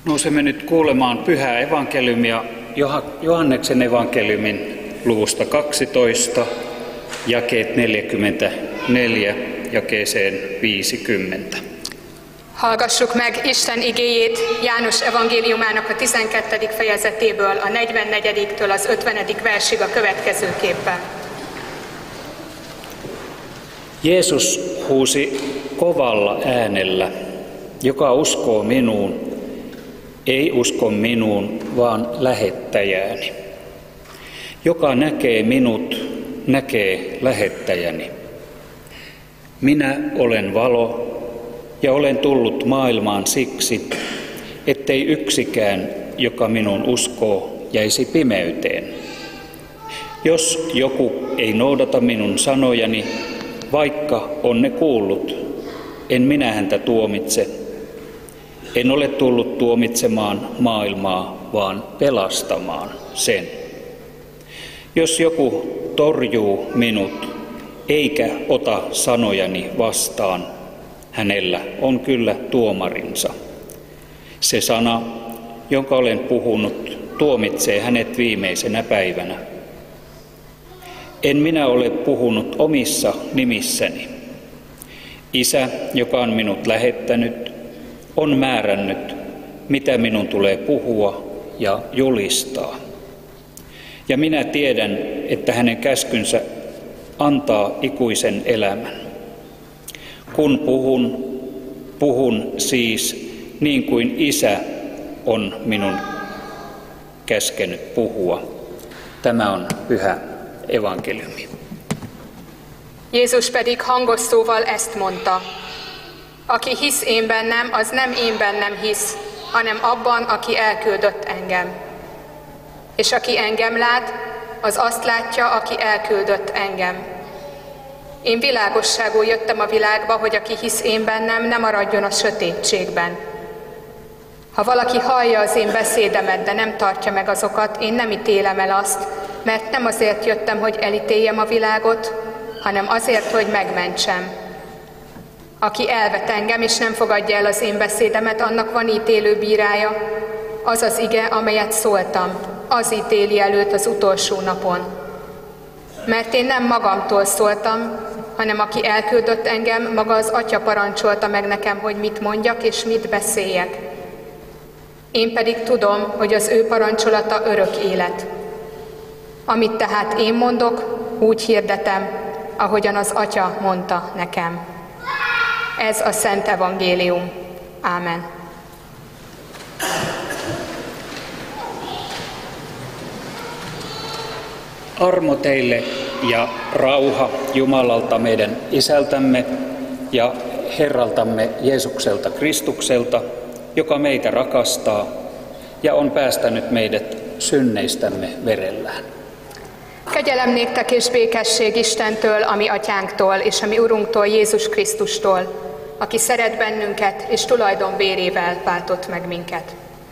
Nousemme nyt kuulemaan pyhää evankeliumia Johanneksen evankeliumin luvusta 12, jakeet 44 jakeeseen 50. Hallgassuk meg Isten igéjét János evangéliumának a 12. fejezetéből, a 44-től az 50. versig a következőképpen. Jeesus huusi kovalla äänellä, joka uskoo minuun, ei usko minuun, vaan lähettäjääni. Joka näkee minut, näkee lähettäjäni. Minä olen valo ja olen tullut maailmaan siksi, ettei yksikään, joka minun uskoo, jäisi pimeyteen. Jos joku ei noudata minun sanojani, vaikka on ne kuullut, en minä häntä tuomitse. En ole tullut tuomitsemaan maailmaa, vaan pelastamaan sen. Jos joku torjuu minut, eikä ota sanojani vastaan, hänellä on kyllä tuomarinsa. Se sana, jonka olen puhunut, tuomitsee hänet viimeisenä päivänä. En minä ole puhunut omissa nimissäni. Isä, joka on minut lähettänyt, on määrännyt, mitä minun tulee puhua ja julistaa. Ja minä tiedän, että hänen käskynsä antaa ikuisen elämän. Kun puhun siis niin kuin Isä on minun käskenyt puhua. Tämä on pyhä evankeliumi. Jézus pedig hangos szóval ezt mondta. Aki hisz én bennem, az nem én bennem hisz, hanem abban, aki elküldött engem. És aki engem lát, az azt látja, aki elküldött engem. Én világosságul jöttem a világba, hogy aki hisz én bennem, ne maradjon a sötétségben. Ha valaki hallja az én beszédemet, de nem tartja meg azokat, én nem ítélem el azt, mert nem azért jöttem, hogy elítéljem a világot, hanem azért, hogy megmentsem. Aki elvet engem, és nem fogadja el az én beszédemet, annak van ítélő bírája. Az az ige, amelyet szóltam, az ítéli előtt az utolsó napon. Mert én nem magamtól szóltam, hanem aki elküldött engem, maga az Atya parancsolta meg nekem, hogy mit mondjak és mit beszéljek. Én pedig tudom, hogy az ő parancsolata örök élet. Amit tehát én mondok, úgy hirdetem, ahogyan az Atya mondta nekem. Ez a Szent Evangélium. Ámen. Armo teille ja rauha Jumalalta meidän Isältämme ja Herraltamme Jeesukselta Kristukselta, joka meitä rakastaa ja on päästänyt meidät synneistämme verellään. Kegyelem néktek és békesség Istentől, a mi atyánktól, és a mi Urunktól, Jézus Krisztustól, aki szeret bennünket, és tulajdon vérével váltott meg minket.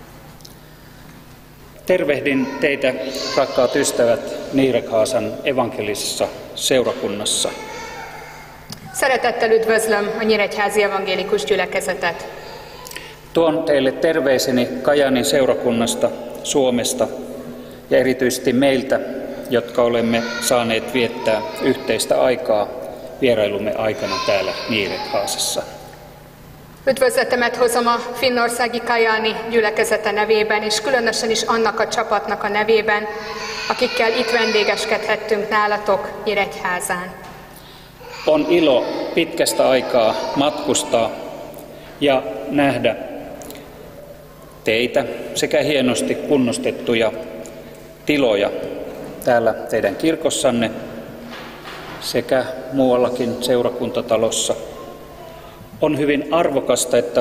Tervehdin teitä, rakkaat ystävät, Nyíregyházan evankelisessa seurakunnassa. Szeretettel üdvözlöm a nyíregyházi evangélikus gyülekezetet. Tuon teille terveiseni Kajaanin seurakunnasta, Suomesta ja erityisesti meiltä, jotka olemme saaneet viettää yhteistä aikaa vierailumme aikana täällä Nyíregyházassa. Üdvözletemet hozom a finnországi Kajaani gyülekezete nevében, és különösen is annak a csapatnak a nevében, akikkel itt vendégeskedhettünk nálatok Nyíregyházán. On ilo pitkästä aikaa matkustaa ja nähdä teitä sekä hienosti kunnostettuja tiloja täällä teidän kirkossanne sekä muuallakin seurakuntatalossa. On hyvin arvokasta, että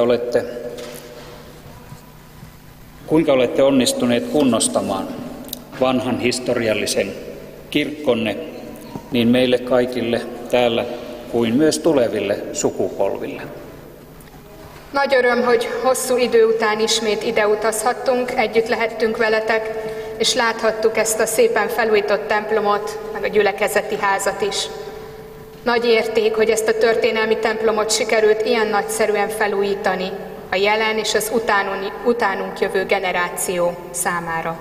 kuinka olette onnistuneet kunnostamaan vanhan historiallisen kirkkonne niin meille kaikille täällä kuin myös tuleville sukupolville. Nagy öröm, hogy hosszú idő után ismét ide utazhattunk, együtt lehettünk veletek, és láthattuk ezt a szépen felújított templomot, meg a gyülekezeti házat is. Nagy érték, hogy ezt a történelmi templomot sikerült ilyen nagyszerűen felújítani, a a jelen és az utánunk jövő generáció számára.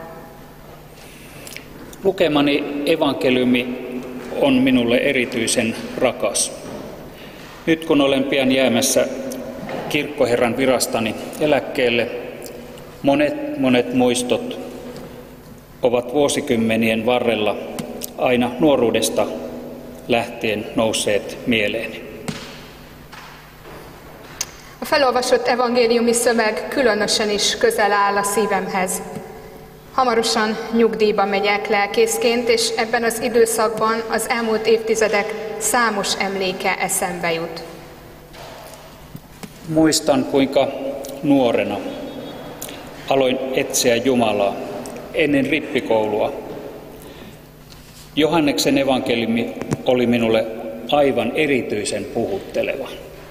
Lukemani evankeliumi on minulle erityisen rakas. Nyt kun olen pian jäämässä kirkkoherran virastani eläkkeelle, monet muistot ovat vuosikymmenien varrella aina nuoruudesta lähtien nousseet mieleeni. A felolvasott evangéliumi szöveg különösen is közel áll a szívemhez. Hamarosan nyugdíjba megyek lelkészként, és ebben az időszakban az elmúlt évtizedek számos emléke eszembe jut. Muistan, kuinka nuorena aloin etsiä Jumalaa ennen rippikoulua. Johanneksen evankeliumi oli minulle aivan erityisen puhutteleva.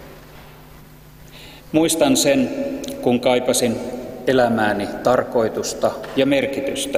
Muistan sen, kun kaipasin elämääni tarkoitusta ja merkitystä.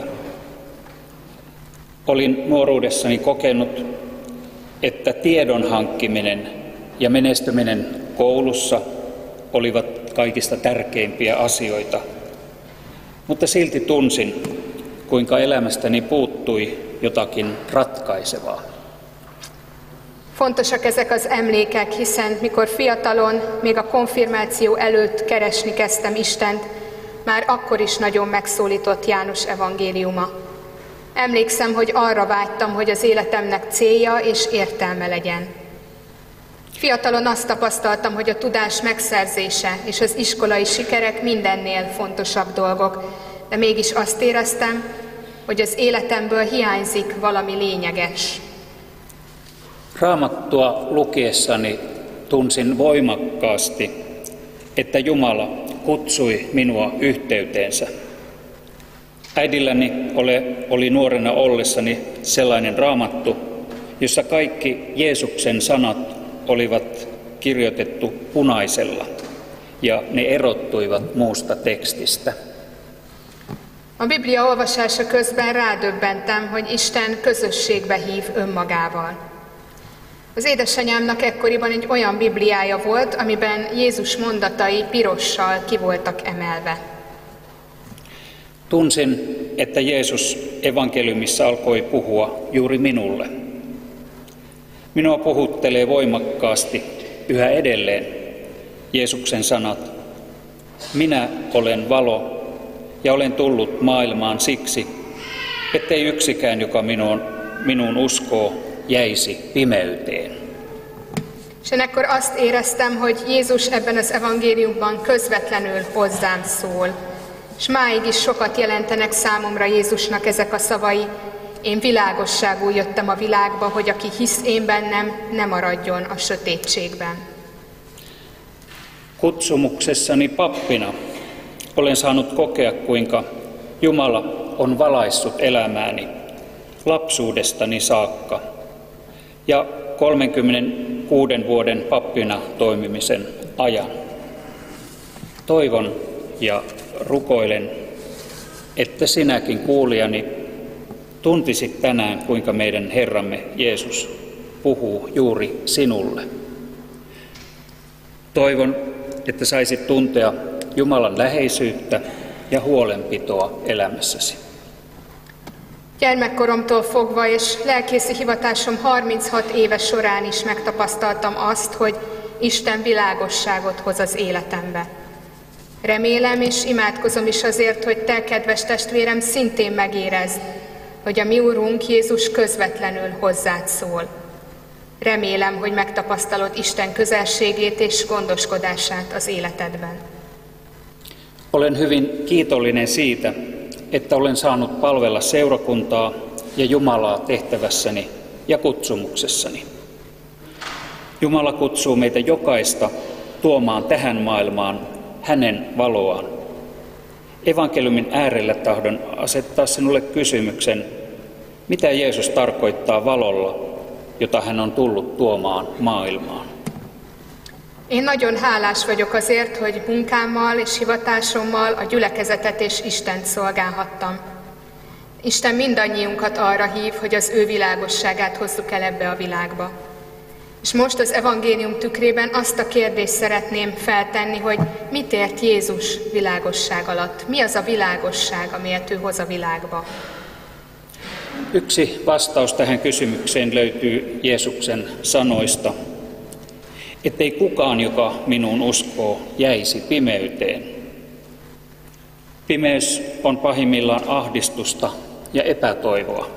Olin nuoruudessani kokenut, että tiedon hankkiminen ja menestyminen koulussa olivat kaikista tärkeimpiä asioita. Mutta silti tunsin, kuinka elämästäni puuttui jotakin ratkaisevaa. Fontosak ezek az emlékek, hiszen mikor fiatalon, még a konfirmáció előtt keresni kezdtem Istent, már akkor is nagyon megszólított János evangéliuma. Emlékszem, hogy arra vágytam, hogy az életemnek célja és értelme legyen. Fiatalon azt tapasztaltam, hogy a tudás megszerzése és az iskolai sikerek mindennél fontosabb dolgok, de mégis azt éreztem, hogy az életemből hiányzik valami lényeges. Raamattua lukiessani tunsin voimakkaasti, että Jumala kutsui minua yhteyteensä. Äidilläni oli nuorena ollessani sellainen raamattu, jossa kaikki Jeesuksen sanat olivat kirjoitettu punaisella ja ne erottuivat muusta tekstistä. A Biblia olvasása közben rádöbbentem, hogy Isten közösségbe hív önmagával. Az édesanyámnak ekkoriban egy olyan Bibliája volt, amiben Jézus mondatai pirossal ki voltak emelve. Tunsin, että Jeesus evankeliumissa alkoi puhua juuri minulle. Minua puhuttelee voimakkaasti yhä edelleen Jeesuksen sanat. Minä olen valo ja olen tullut maailmaan siksi, ettei yksikään, joka minuun uskoo, jäisi pimeyteen. És ekkor azt éreztem, hogy Jézus ebben az evangéliumban közvetlenül hozzám szól. És máig is sokat jelentenek számomra Jézusnak ezek a szavai. Én világosságul jöttem a világba, hogy aki hisz én bennem, ne maradjon a sötétségben. Kutsumuksessani pappina olen saanut kokea, kuinka Jumala on valaissut elämääni lapsuudestani saakka ja 36 vuoden pappina toimimisen ajan. Toivon ja rukoilen, että sinäkin kuulijani tuntisit tänään, kuinka meidän Herramme Jeesus puhuu juuri sinulle. Toivon, että saisit tuntea Jumalan läheisyyttä ja huolenpitoa elämässäsi. Gyermekkoromtól fogva és lelkészi hivatásom 36 éves során is megtapasztaltam azt, hogy Isten világosságot hoz az életembe. Remélem és imádkozom is azért, hogy te, kedves testvérem, szintén megérezd, hogy a mi Urunk Jézus közvetlenül hozzád szól. Remélem, hogy megtapasztalod Isten közelségét és gondoskodását az életedben. Olen hyvin kiitollinen siitä, että olen saanut palvella seurakuntaa ja Jumalaa tehtävässäni ja kutsumuksessani. Jumala kutsuu meitä jokaista tuomaan tähän maailmaan hänen valoaan. Evankeliumin äärellä tahdon asettaa sinulle kysymyksen, mitä Jeesus tarkoittaa valolla, jota hän on tullut tuomaan maailmaan. Én nagyon hálás vagyok azért, hogy munkámmal és hivatásommal a gyülekezetet és Istent szolgálhattam. Isten mindannyiunkat arra hív, hogy az ő világosságát hozzuk el ebbe a világba. És most az evangélium tükrében azt a kérdést szeretném feltenni, hogy mit ért Jézus világosság alatt? Mi az a világosság, amilyet ő hoz a világba? Yksi vastaus tähän kysymykseen löytyy Jeesuksen sanoista, ettei kukaan, joka minuun uskoo, jäisi pimeyteen. Pimeys on pahimmillaan ahdistusta ja epätoivoa.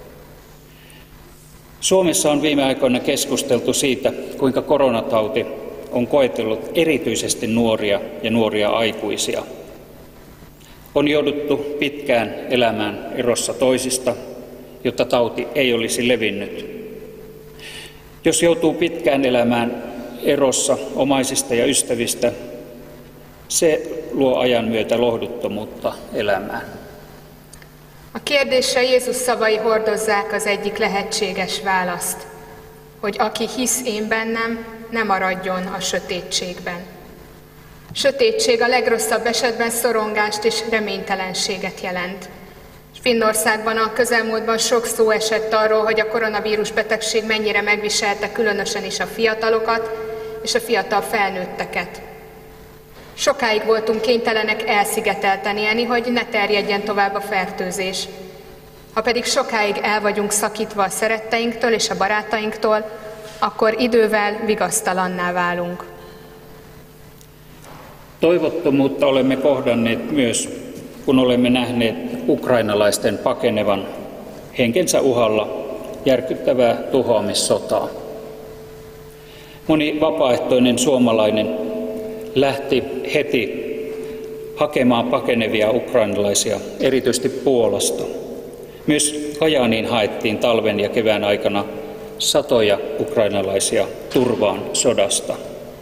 Suomessa on viime aikoina keskusteltu siitä, kuinka koronatauti on koetellut erityisesti nuoria ja nuoria aikuisia. On jouduttu pitkään elämään erossa toisista, jotta tauti ei olisi levinnyt. Jos joutuu pitkään elämään erossa omaisista ja ystävistä, se luo ajan myötä lohduttomuutta elämään. A kérdésre Jézus szavai hordozzák az egyik lehetséges választ, hogy aki hisz én bennem, ne maradjon a sötétségben. Sötétség a legrosszabb esetben szorongást és reménytelenséget jelent. Finnországban a közelmúltban sok szó esett arról, hogy a koronavírus betegség mennyire megviselte különösen is a fiatalokat és a fiatal felnőtteket. Sokáig voltunk kénytelenek elszigetelten élni, hogy ne terjedjen tovább a fertőzés. Ha pedig sokáig el vagyunk szakítva a szeretteinktől és a barátainktól, akkor idővel vigasztalanná válunk. Toivottomuutta olemme kohdanneet myös, kun olemme nähneet ukrainalaisten pakenevan henkensä uhalla järkyttävää tuhoamissotaa. Moni vapaaehtoinen suomalainen lähti heti hakemaan pakenevia ukrainalaisia, erityisesti Puolasta. Myös Kajaaniin haettiin talven ja kevään aikana satoja ukrainalaisia turvaan sodasta.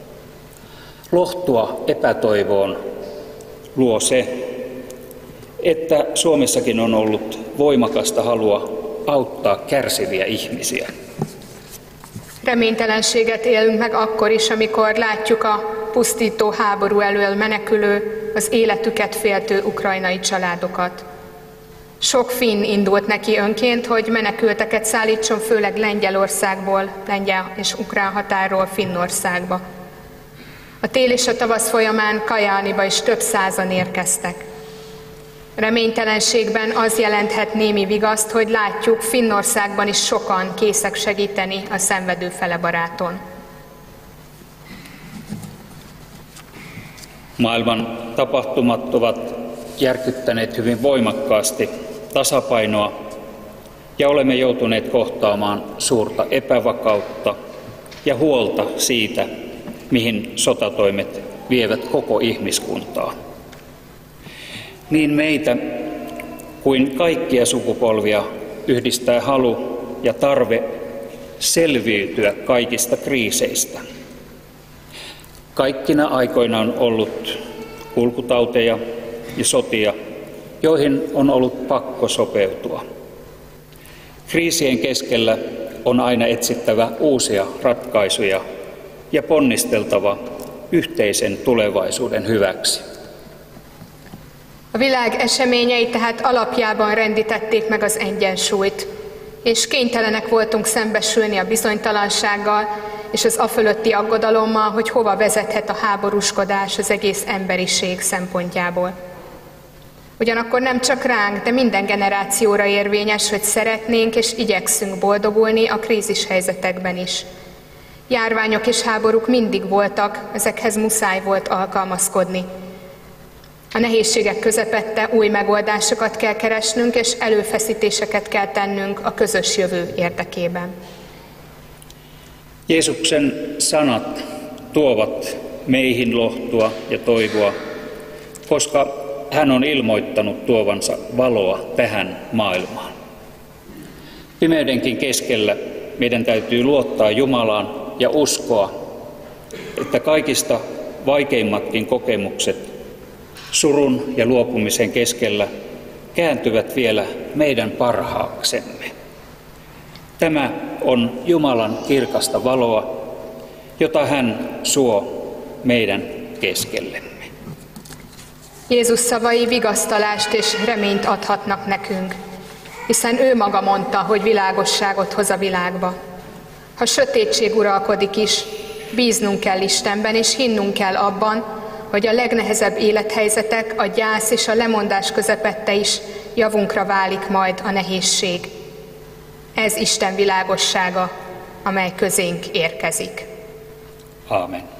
Lohtua epätoivoon luo se, että Suomessakin on ollut voimakasta halua auttaa kärsiviä ihmisiä. Reménytelenséget élünk meg akkor is, amikor látjuk a pusztító háború elől menekülő, az életüket féltő ukrajnai családokat. Sok finn indult neki önként, hogy menekülteket szállítson főleg Lengyelországból, lengyel és ukrán határról Finnországba. A tél és a tavasz folyamán Kajániba is több százan érkeztek. Reménytelenségben az jelenthet némi vigaszt, hogy látjuk, Finnországban is sokan készek segíteni a szenvedő felebaráton. Maailman tapahtumat ovat järkyttäneet hyvin voimakkaasti tasapainoa ja olemme joutuneet kohtaamaan suurta epävakautta ja huolta siitä, mihin sotatoimet vievät koko ihmiskuntaa. Niin meitä kuin kaikkia sukupolvia yhdistää halu ja tarve selviytyä kaikista kriiseistä. Kaikkina aikoina on ollut kulkutauteja ja sotia, joihin on ollut pakko sopeutua. Kriisien keskellä on aina etsittävä uusia ratkaisuja ja ponnisteltava yhteisen tulevaisuuden hyväksi. A világ eseményei tehát alapjában rendítették meg az egyensúlyt, és kénytelenek voltunk szembesülni a bizonytalansággal és az afölötti aggodalommal, hogy hova vezethet a háborúskodás az egész emberiség szempontjából. Ugyanakkor nem csak ránk, de minden generációra érvényes, hogy szeretnénk és igyekszünk boldogulni a krízis helyzetekben is. Járványok és háborúk mindig voltak, ezekhez muszáj volt alkalmazkodni. A nehézségek közepette új megoldásokat kell keresnünk, és előfeszítéseket kell tennünk a közös jövő érdekében. Jeesuksen sanat tuovat meihin lohtua ja toivoa, koska hän on ilmoittanut tuovansa valoa tähän maailmaan. Pimeydenkin keskellä meidän täytyy luottaa Jumalaan ja uskoa, että kaikista vaikeimmatkin kokemukset surun ja luopumisen keskellä kääntyvät vielä meidän parhaaksemme. Tämä on Jumalan kirkasta valoa, jota hän suo meidän keskellemme. Jézus szavai vigasztalást és reményt adhatnak nekünk, hiszen ő maga mondta, hogy világosságot hoz a világba. Ha sötétség uralkodik is, bíznunk kell Istenben, és hinnünk kell abban, hogy a legnehezebb élethelyzetek, a gyász és a lemondás közepette is javunkra válik majd a nehézség. Ez Isten világossága, amely közénk érkezik. Ámen.